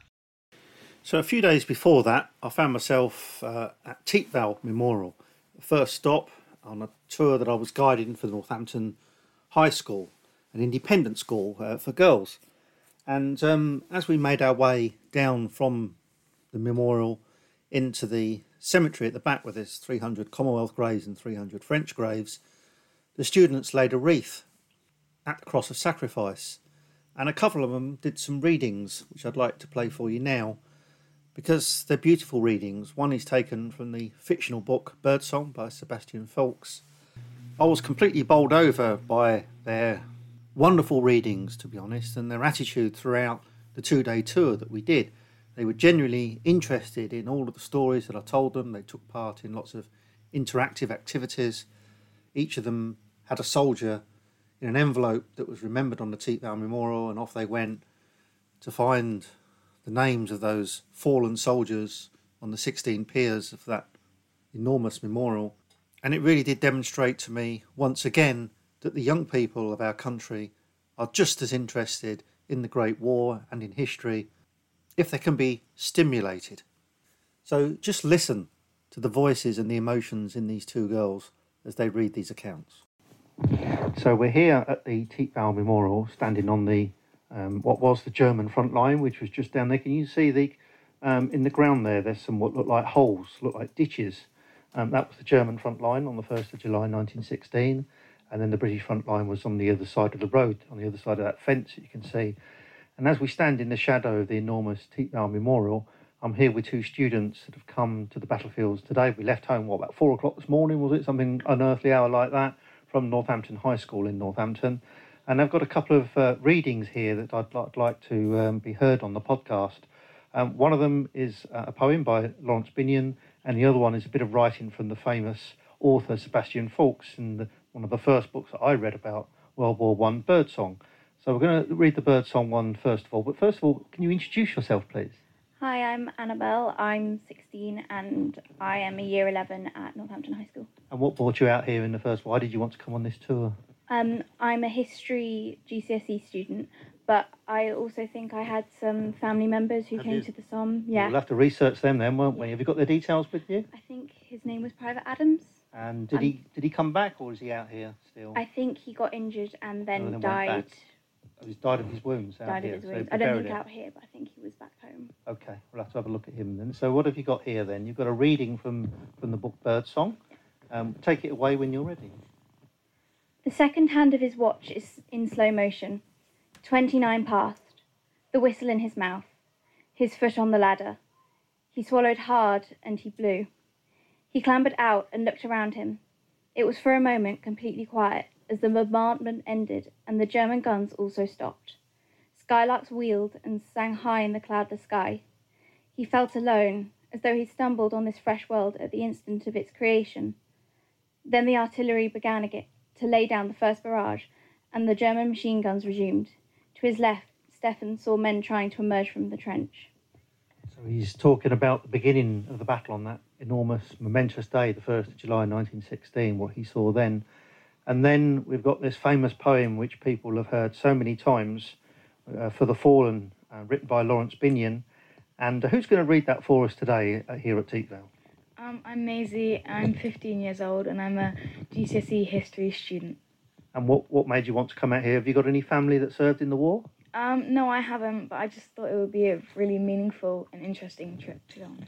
So a few days before that, I found myself at Teetvale Memorial, the first stop on a tour that I was guiding for the Northampton High School, an independent school for girls. And as we made our way down from the memorial into the cemetery at the back, where there's 300 Commonwealth graves and 300 French graves, the students laid a wreath at the Cross of Sacrifice. And a couple of them did some readings, which I'd like to play for you now, because they're beautiful readings. One is taken from the fictional book Birdsong by Sebastian Faulks. I was completely bowled over by their wonderful readings, to be honest, and their attitude throughout the 2-day tour that we did. They were genuinely interested in all of the stories that I told them. They took part in lots of interactive activities. Each of them had a soldier in an envelope that was remembered on the Teetvale Memorial, and off they went to find the names of those fallen soldiers on the 16 piers of that enormous memorial. And it really did demonstrate to me once again that the young people of our country are just as interested in the Great War and in history if they can be stimulated. So just listen to the voices and the emotions in these two girls as they read these accounts. So we're here at the Teetvale Memorial, standing on the what was the German front line, which was just down there. Can you see the in the ground there? There's some what look like holes, look like ditches. That was the German front line on the 1st of July 1916, and then the British front line was on the other side of the road, on the other side of that fence that you can see. And as we stand in the shadow of the enormous Teetvale Memorial, I'm here with two students that have come to the battlefields today. We left home, about 4 o'clock this morning, was it? Something unearthly hour like that, from Northampton High School in Northampton. And I've got a couple of readings here that I'd like to be heard on the podcast. One of them is a poem by Lawrence Binyon, and the other one is a bit of writing from the famous author Sebastian Faulks in one of the first books that I read about World War I, Birdsong. So we're going to read the Birdsong one first of all. But first of all, can you introduce yourself, please? Hi, I'm Annabelle. I'm 16 and I am a year 11 at Northampton High School. And what brought you out here in the first? Why did you want to come on this tour? I'm a history GCSE student, but I also think I had some family members who came to the Somme. Yeah. We'll have to research them then, won't we? Have you got their details with you? I think his name was Private Adams. And did he come back, or is he out here still? I think he got injured and then died. He's died of his wounds out here. I don't think out here, but I think he was back home. Okay, we'll have to have a look at him then. So what have you got here then? You've got a reading from the book Birdsong. Take it away when you're ready. The second hand of his watch is in slow motion. 29 past. The whistle in his mouth. His foot on the ladder. He swallowed hard and he blew. He clambered out and looked around him. It was for a moment completely quiet as the bombardment ended and the German guns also stopped. Skylarks wheeled and sang high in the cloudless sky. He felt alone, as though he stumbled on this fresh world at the instant of its creation. Then the artillery began again to lay down the first barrage, and the German machine guns resumed. To his left, Stefan saw men trying to emerge from the trench. So he's talking about the beginning of the battle on that enormous, momentous day, the 1st of July 1916, what he saw then. And then we've got this famous poem which people have heard so many times, For the Fallen, written by Lawrence Binyon. And who's going to read that for us today here at Teetvale? I'm Maisie, I'm 15 years old and I'm a GCSE history student. And what made you want to come out here? Have you got any family that served in the war? No, I haven't, but I just thought it would be a really meaningful and interesting trip to go on. Okay.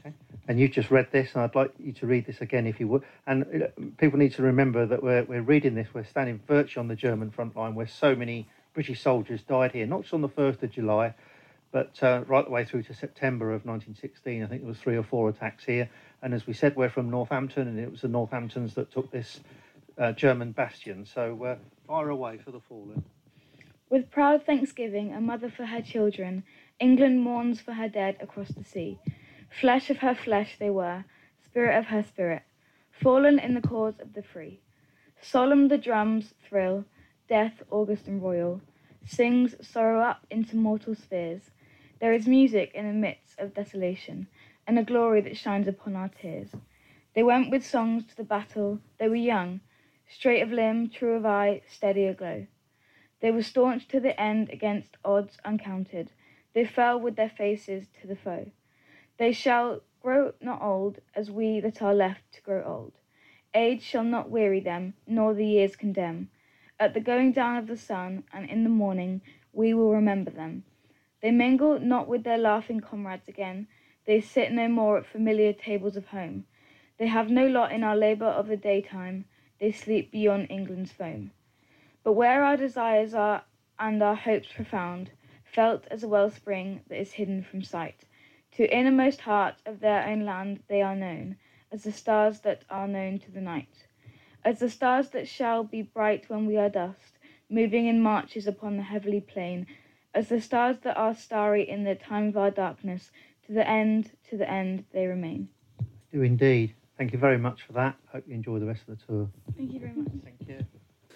And you just read this, and I'd like you to read this again if you would. And people need to remember that we're reading this, we're standing virtually on the German front line where so many British soldiers died here, not just on the 1st of July, but right the way through to September of 1916. I think there was 3 or 4 attacks here. And as we said, we're from Northampton, and it was the Northamptons that took this German bastion. So fire away for the fallen. With proud thanksgiving, a mother for her children, England mourns for her dead across the sea. Flesh of her flesh they were, spirit of her spirit, fallen in the cause of the free. Solemn the drums thrill, death august and royal, sings sorrow up into mortal spheres. There is music in the midst of desolation, and a glory that shines upon our tears. They went with songs to the battle, they were young, straight of limb, true of eye, steady aglow. They were staunch to the end against odds uncounted, they fell with their faces to the foe. They shall grow not old, as we that are left to grow old. Age shall not weary them, nor the years condemn. At the going down of the sun, and in the morning, we will remember them. They mingle not with their laughing comrades again, they sit no more at familiar tables of home. They have no lot in our labour of the daytime, they sleep beyond England's foam. But where our desires are, and our hopes profound, felt as a wellspring that is hidden from sight, to innermost heart of their own land they are known, as the stars that are known to the night. As the stars that shall be bright when we are dust, moving in marches upon the heavenly plain, as the stars that are starry in the time of our darkness, to the end they remain. Do indeed. Thank you very much for that. Hope you enjoy the rest of the tour. Thank you very much. Thank you.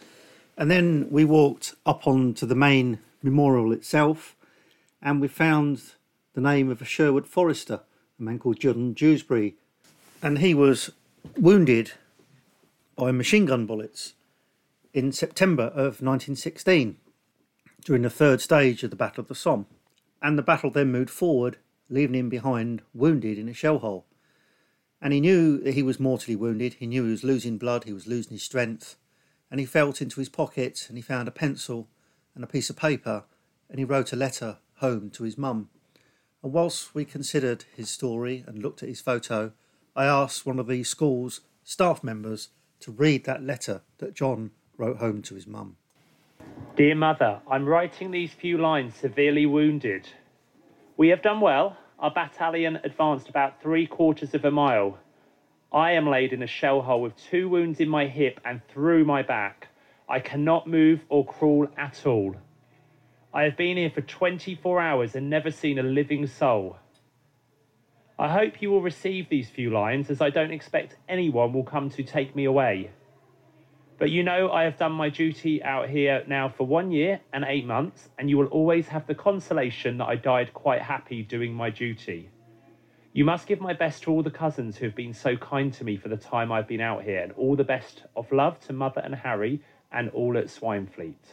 And then we walked up onto the main memorial itself, and we found the name of a Sherwood forester, a man called John Dewsbury, and he was wounded by machine gun bullets in September of 1916 during the 3rd stage of the Battle of the Somme. And the battle then moved forward, leaving him behind wounded in a shell hole. And he knew that he was mortally wounded, he knew he was losing blood, he was losing his strength, and he felt into his pocket and he found a pencil and a piece of paper, and he wrote a letter home to his mum. And whilst we considered his story and looked at his photo, I asked one of the school's staff members to read that letter that John wrote home to his mum. Dear Mother, I'm writing these few lines severely wounded. We have done well. Our battalion advanced about 3/4 of a mile. I am laid in a shell hole with 2 wounds in my hip and through my back. I cannot move or crawl at all. I have been here for 24 hours and never seen a living soul. I hope you will receive these few lines, as I don't expect anyone will come to take me away. But you know I have done my duty out here now for 1 year and 8 months, and you will always have the consolation that I died quite happy doing my duty. You must give my best to all the cousins who have been so kind to me for the time I've been out here, and all the best of love to Mother and Harry and all at Swinefleet.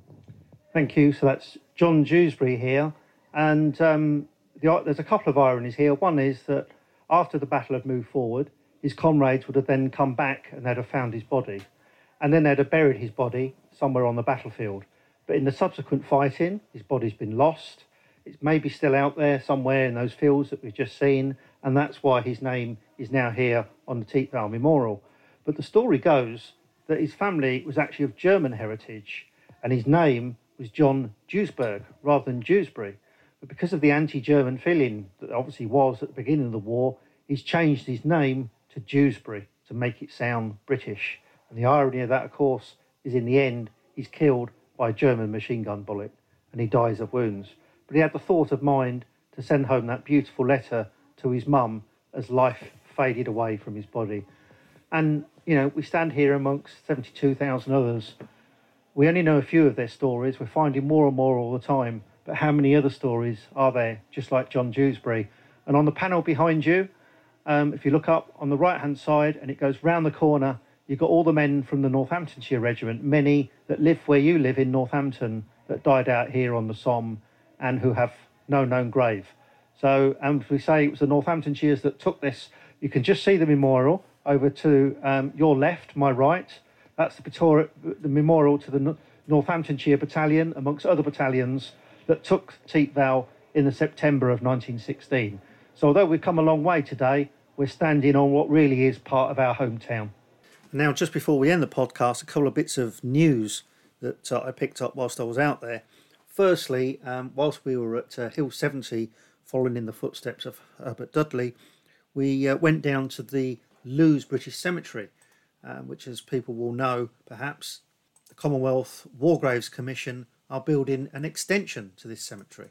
Thank you. So that's John Dewsbury here. And there's a couple of ironies here. One is that after the battle had moved forward, his comrades would have then come back and they'd have found his body. And then they'd have buried his body somewhere on the battlefield. But in the subsequent fighting, his body's been lost. It's maybe still out there somewhere in those fields that we've just seen. And that's why his name is now here on the Teat Vale Memorial. But the story goes that his family was actually of German heritage, and his name was John Duisberg rather than Dewsbury. But because of the anti-German feeling that obviously was at the beginning of the war, he's changed his name to Dewsbury to make it sound British. And the irony of that, of course, is in the end, he's killed by a German machine gun bullet and he dies of wounds. But he had the thought of mind to send home that beautiful letter to his mum as life faded away from his body. And, you know, we stand here amongst 72,000 others. We only know a few of their stories. We're finding more and more all the time. But how many other stories are there, just like John Dewsbury? And on the panel behind you, if you look up on the right-hand side and it goes round the corner, you've got all the men from the Northamptonshire Regiment, many that live where you live in Northampton, that died out here on the Somme and who have no known grave. So, and we say it was the Northamptonshires that took this. You can just see the memorial over to your left, my right. That's the memorial to the Northamptonshire Battalion, amongst other battalions that took Teat Vale in the September of 1916. So although we've come a long way today, we're standing on what really is part of our hometown. Now, just before we end the podcast, a couple of bits of news that I picked up whilst I was out there. Firstly, whilst we were at Hill 70, following in the footsteps of Herbert Dudley, we went down to the Lewes British Cemetery, which, as people will know, perhaps, the Commonwealth War Graves Commission are building an extension to this cemetery.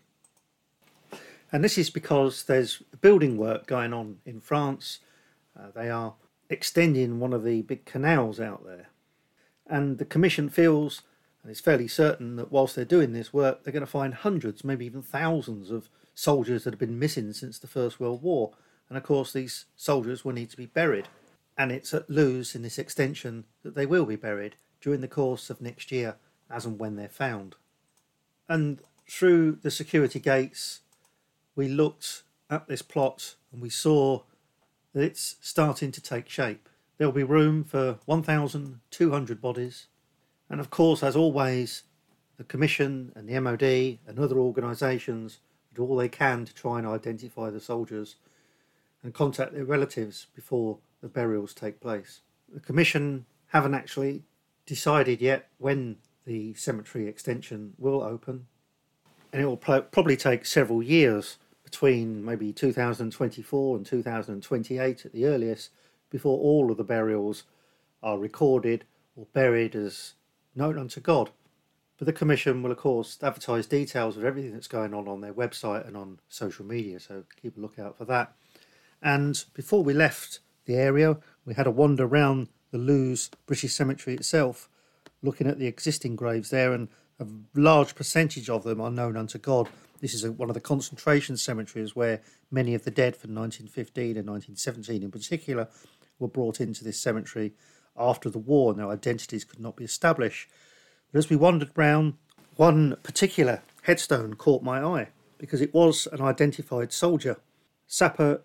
And this is because there's building work going on in France. They are extending one of the big canals out there. And the Commission feels, and it's fairly certain, that whilst they're doing this work, they're going to find hundreds, maybe even thousands of soldiers that have been missing since the First World War. And of course, these soldiers will need to be buried. And it's at Lewes in this extension that they will be buried during the course of next year, as and when they're found. And through the security gates, we looked at this plot and we saw that it's starting to take shape. There'll be room for 1,200 bodies. And of course, as always, the Commission and the MOD and other organisations do all they can to try and identify the soldiers and contact their relatives before the burials take place. The Commission haven't actually decided yet when the cemetery extension will open, and it will probably take several years, between maybe 2024 and 2028 at the earliest, before all of the burials are recorded or buried as known unto God. But the Commission will, of course, advertise details of everything that's going on their website and on social media, so keep a lookout for that. And before we left the area, we had a wander around the Lewes British Cemetery itself, looking at the existing graves there, and a large percentage of them are known unto God. This is one of the concentration cemeteries where many of the dead from 1915 and 1917 in particular were brought into this cemetery after the war, and their identities could not be established. But as we wandered round, one particular headstone caught my eye because it was an identified soldier. Sapper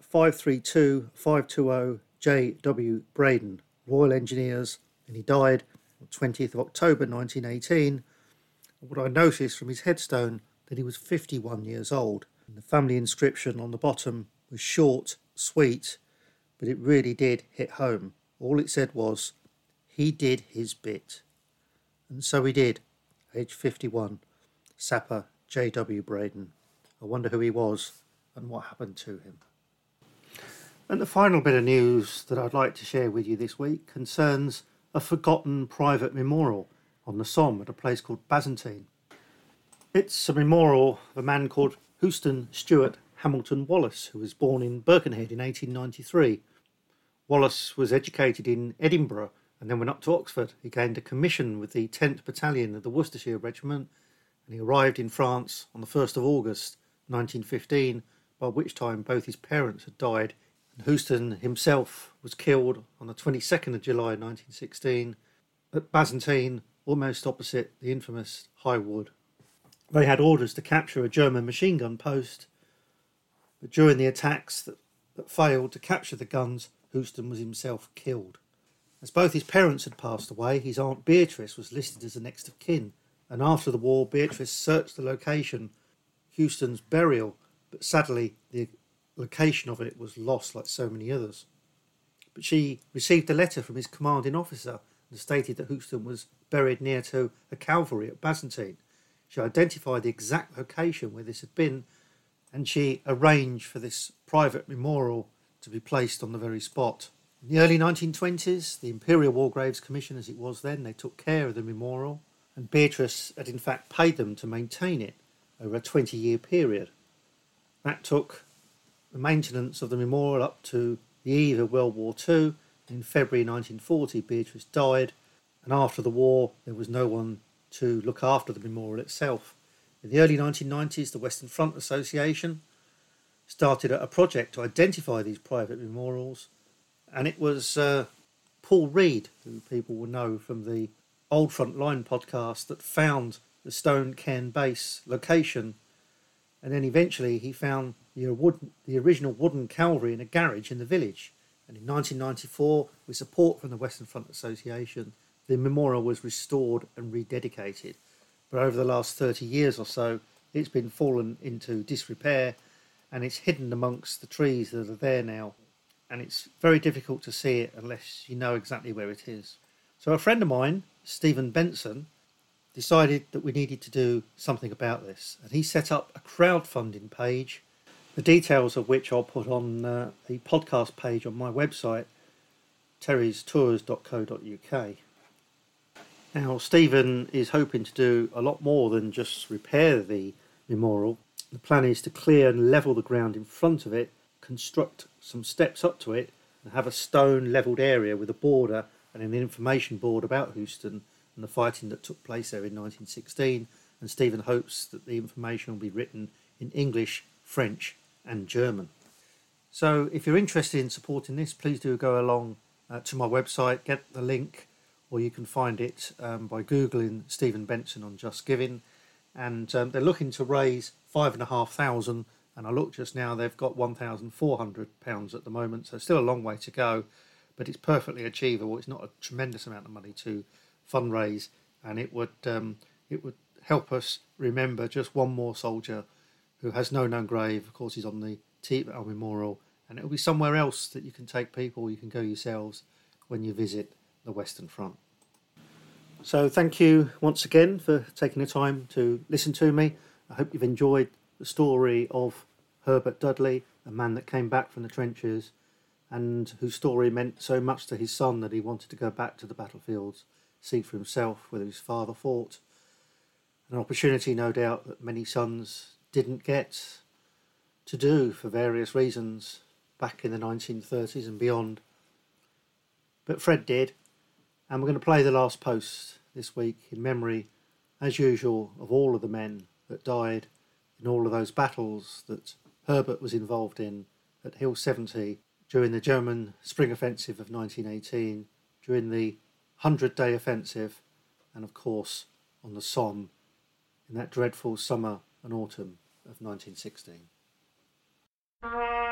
532520 J.W. Braden, Royal Engineers, and he died on 20th of October 1918. And what I noticed from his headstone that he was 51 years old. And the family inscription on the bottom was short, sweet, but it really did hit home. All it said was, he did his bit. And so he did, age 51, Sapper J.W. Braden. I wonder who he was and what happened to him. And the final bit of news that I'd like to share with you this week concerns a forgotten private memorial on the Somme at a place called Bazentine. It's a memorial of a man called Houston Stuart Hamilton Wallace, who was born in Birkenhead in 1893. Wallace was educated in Edinburgh and then went up to Oxford. He gained a commission with the 10th Battalion of the Worcestershire Regiment, and he arrived in France on the 1st of August 1915, by which time both his parents had died. And Houston himself was killed on the 22nd of July 1916 at Bazentine, almost opposite the infamous High Wood. They had orders to capture a German machine gun post, but during the attacks that failed to capture the guns, Houston was himself killed. As both his parents had passed away, his aunt Beatrice was listed as the next of kin, and after the war Beatrice searched the location, Houston's burial, but sadly the location of it was lost like so many others. But she received a letter from his commanding officer and stated that Houston was buried near to a cavalry at Bazentine. She identified the exact location where this had been, and she arranged for this private memorial to be placed on the very spot. In the early 1920s, the Imperial War Graves Commission, as it was then, they took care of the memorial, and Beatrice had in fact paid them to maintain it over a 20-year period. That took the maintenance of the memorial up to the eve of World War II. In February 1940, Beatrice died, and after the war, there was no one to look after the memorial itself. In the early 1990s, the Western Front Association started a project to identify these private memorials, and it was Paul Reed, who people will know from the Old Front Line podcast, that found the Stone Cairn base location, and then eventually he found the original wooden cavalry in a garage in the village. And in 1994, with support from the Western Front Association, the memorial was restored and rededicated. But over the last 30 years or so, it's been fallen into disrepair, and it's hidden amongst the trees that are there now. and it's very difficult to see it unless you know exactly where it is. So a friend of mine, Stephen Benson, decided that we needed to do something about this, and he set up a crowdfunding page, the details of which I'll put on the podcast page on my website, terrystours.co.uk. Now, Stephen is hoping to do a lot more than just repair the memorial. The plan is to clear and level the ground in front of it, construct some steps up to it, and have a stone levelled area with a border and an information board about Houston and the fighting that took place there in 1916. And Stephen hopes that the information will be written in English, French and German. So if you're interested in supporting this, please do go along to my website, get the link, or you can find it by Googling Stephen Benson on Just Giving. And they're looking to raise £5,500, and I looked just now, they've got £1,400 at the moment, so still a long way to go, but it's perfectly achievable. It's not a tremendous amount of money to fundraise, and it would help us remember just one more soldier who has no known grave. Of course, he's on the Tietz Memorial, and it'll be somewhere else that you can take people, you can go yourselves when you visit the Western Front. So thank you once again for taking the time to listen to me. I hope you've enjoyed the story of Herbert Dudley, a man that came back from the trenches and whose story meant so much to his son that he wanted to go back to the battlefields, see for himself whether his father fought. An opportunity, no doubt, that many sons didn't get to do for various reasons back in the 1930s and beyond. But Fred did. And we're going to play the last post this week in memory, as usual, of all of the men that died in all of those battles that Herbert was involved in at Hill 70 during the German Spring Offensive of 1918, during the 100-day offensive, and of course on the Somme in that dreadful summer and autumn of 1916.